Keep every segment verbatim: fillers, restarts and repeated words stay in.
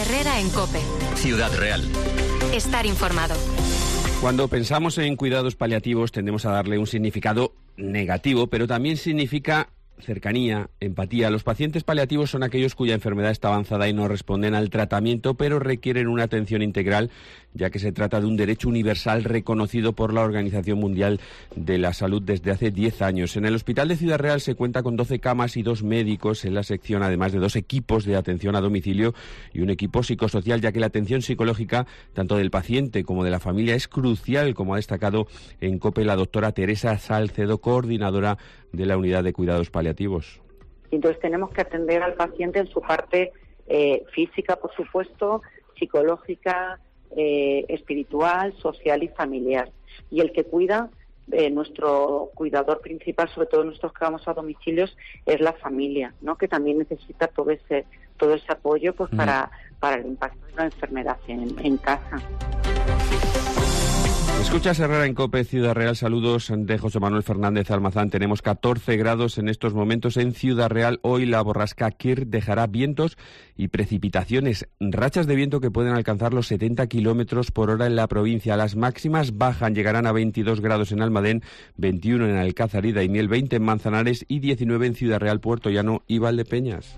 Herrera en COPE. Ciudad Real. Estar informado. Cuando pensamos en cuidados paliativos tendemos a darle un significado negativo, pero también significa cercanía, empatía. Los pacientes paliativos son aquellos cuya enfermedad está avanzada y no responden al tratamiento, pero requieren una atención integral, ya que se trata de un derecho universal reconocido por la Organización Mundial de la Salud desde hace diez años. En el Hospital de Ciudad Real se cuenta con doce camas y dos médicos en la sección, además de dos equipos de atención a domicilio y un equipo psicosocial, ya que la atención psicológica, tanto del paciente como de la familia, es crucial, como ha destacado en COPE la doctora Teresa Salcedo, coordinadora de la Unidad de Cuidados Paliativos. Entonces tenemos que atender al paciente en su parte eh, física, por supuesto, psicológica, eh, espiritual, social y familiar. Y el que cuida, eh, nuestro cuidador principal, sobre todo nosotros que vamos a domicilios, es la familia, ¿no? Que también necesita todo ese todo ese apoyo pues mm. para, para el impacto de la enfermedad en, en casa. Escuchas Herrera en COPE, Ciudad Real. Saludos de José Manuel Fernández Almazán. Tenemos catorce grados en estos momentos en Ciudad Real. Hoy la borrasca Kir dejará vientos y precipitaciones, rachas de viento que pueden alcanzar los setenta kilómetros por hora en la provincia. Las máximas bajan, llegarán a veintidós grados en Almadén, veintiuno en Alcázar y Daimiel, veinte en Manzanares y diecinueve en Ciudad Real, Puerto Llano y Valdepeñas.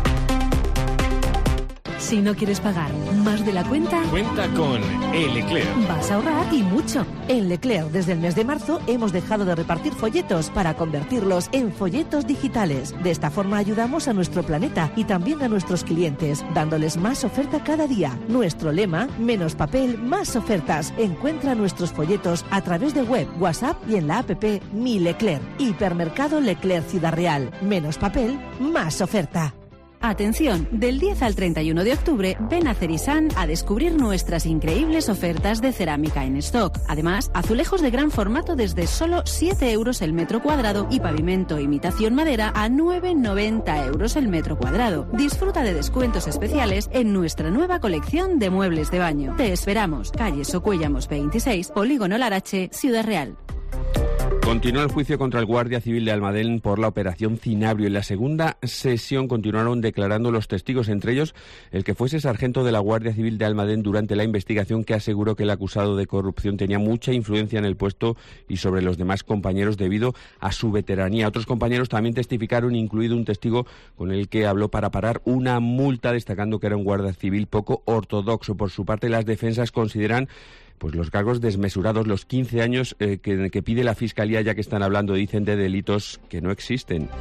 Si no quieres pagar más de la cuenta, cuenta con El Leclerc. Vas a ahorrar y mucho. En Leclerc, desde el mes de marzo, hemos dejado de repartir folletos para convertirlos en folletos digitales. De esta forma ayudamos a nuestro planeta y también a nuestros clientes, dándoles más oferta cada día. Nuestro lema, menos papel, más ofertas. Encuentra nuestros folletos a través de web, WhatsApp y en la app Mi Leclerc. Hipermercado Leclerc Ciudad Real. Menos papel, más oferta. Atención, del diez al treinta y uno de octubre, ven a Cerisan a descubrir nuestras increíbles ofertas de cerámica en stock. Además, azulejos de gran formato desde solo siete euros el metro cuadrado y pavimento imitación madera a nueve noventa euros el metro cuadrado. Disfruta de descuentos especiales en nuestra nueva colección de muebles de baño. Te esperamos, calle Socuéllamos veintiséis, Polígono Larache, Ciudad Real. Continúa el juicio contra el Guardia Civil de Almadén por la operación Cinabrio. En la segunda sesión continuaron declarando los testigos, entre ellos el que fuese sargento de la Guardia Civil de Almadén durante la investigación, que aseguró que el acusado de corrupción tenía mucha influencia en el puesto y sobre los demás compañeros debido a su veteranía. Otros compañeros también testificaron, incluido un testigo con el que habló para parar una multa, destacando que era un guardia civil poco ortodoxo. Por su parte, las defensas consideran pues los cargos desmesurados, los quince años eh, que, que pide la Fiscalía, ya que están hablando, dicen, de delitos que no existen.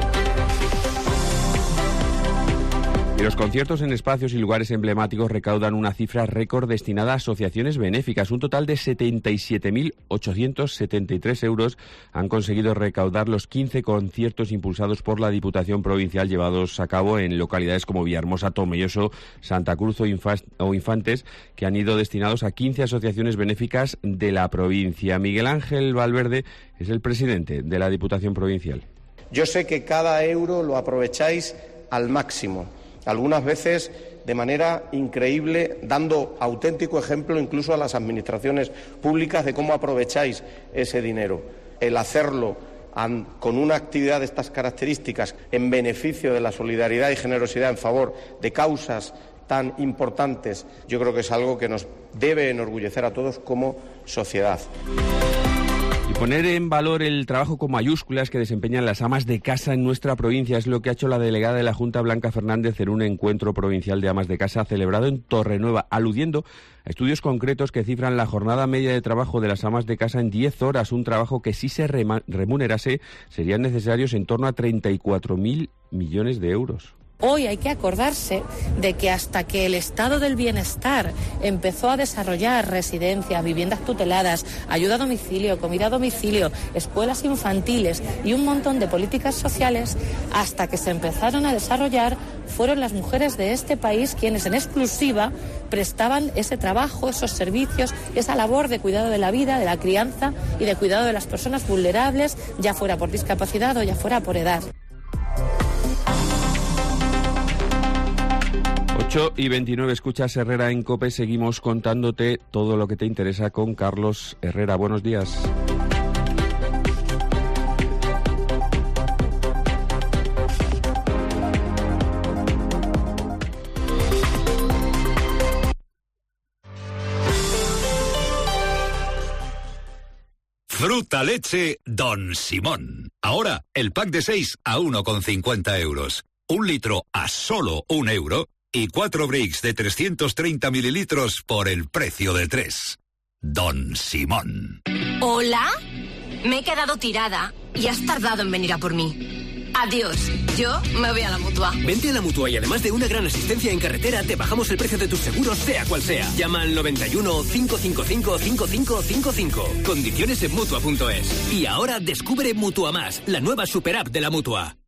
Y los conciertos en espacios y lugares emblemáticos recaudan una cifra récord destinada a asociaciones benéficas. Un total de setenta y siete mil ochocientos setenta y tres euros han conseguido recaudar los quince conciertos impulsados por la Diputación Provincial, llevados a cabo en localidades como Villahermosa, Tomelloso, Santa Cruz o, Infas, o Infantes, que han ido destinados a quince asociaciones benéficas de la provincia. Miguel Ángel Valverde es el presidente de la Diputación Provincial. Yo sé que cada euro lo aprovecháis al máximo, algunas veces de manera increíble, dando auténtico ejemplo incluso a las administraciones públicas de cómo aprovecháis ese dinero. El hacerlo con una actividad de estas características en beneficio de la solidaridad y generosidad en favor de causas tan importantes, yo creo que es algo que nos debe enorgullecer a todos como sociedad. Y poner en valor el trabajo con mayúsculas que desempeñan las amas de casa en nuestra provincia es lo que ha hecho la delegada de la Junta, Blanca Fernández, en un encuentro provincial de amas de casa celebrado en Torrenueva, aludiendo a estudios concretos que cifran la jornada media de trabajo de las amas de casa en diez horas, un trabajo que, si se remunerase, serían necesarios en torno a treinta y cuatro mil millones de euros. Hoy hay que acordarse de que hasta que el estado del bienestar empezó a desarrollar residencias, viviendas tuteladas, ayuda a domicilio, comida a domicilio, escuelas infantiles y un montón de políticas sociales, hasta que se empezaron a desarrollar, fueron las mujeres de este país quienes en exclusiva prestaban ese trabajo, esos servicios, esa labor de cuidado de la vida, de la crianza y de cuidado de las personas vulnerables, ya fuera por discapacidad o ya fuera por edad. ocho y veintinueve, escuchas Herrera en COPE. Seguimos contándote todo lo que te interesa con Carlos Herrera. Buenos días. Fruta leche Don Simón. Ahora, el pack de seis a uno con cincuenta euros. Un litro a solo un euro. Y cuatro bricks de trescientos treinta mililitros por el precio de tres. Don Simón. ¿Hola? Me he quedado tirada y has tardado en venir a por mí. Adiós. Yo me voy a la Mutua. Vente a la Mutua y además de una gran asistencia en carretera, te bajamos el precio de tus seguros, sea cual sea. Llama al noventa y uno, cinco cinco cinco, cinco cinco cinco cinco. Condiciones en Mutua punto es. Y ahora descubre Mutua Más, la nueva super app de la Mutua.